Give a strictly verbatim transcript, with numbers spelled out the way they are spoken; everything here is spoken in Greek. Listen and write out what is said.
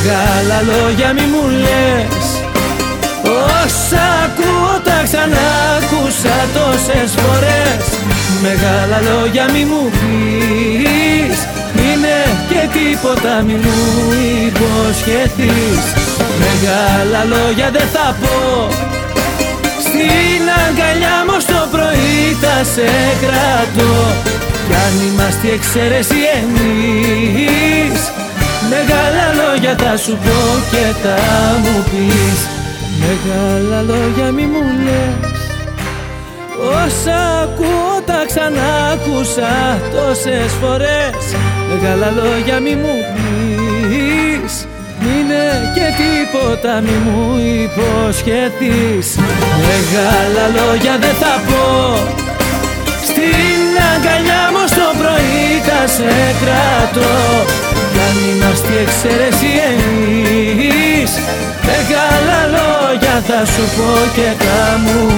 Μεγάλα λόγια μη μου λες, όσα ακούω τα ξανάκουσα τόσες φορές. Μεγάλα λόγια μη μου πεις, είναι και τίποτα μη μου υποσχεθείς. Μεγάλα λόγια δεν θα πω, στην αγκαλιά μου στο πρωί θα σε κρατώ. Κι αν είμαστε εξαίρεση εμείς, μεγάλα λόγια θα σου πω και θα μου πεις. Μεγάλα λόγια μη μου λες, όσα ακούω τα ξανάκουσα τόσες φορές. Μεγάλα λόγια μη μου πεις, είναι και τίποτα μη μου υποσχεθείς. Μεγάλα λόγια δεν θα πω, στην αγκαλιά μου στο πρωί θα σε κρατώ. Κι αν είμαστε εξαίρεση εμείς, μεγάλα λόγια θα σου πω και θα μου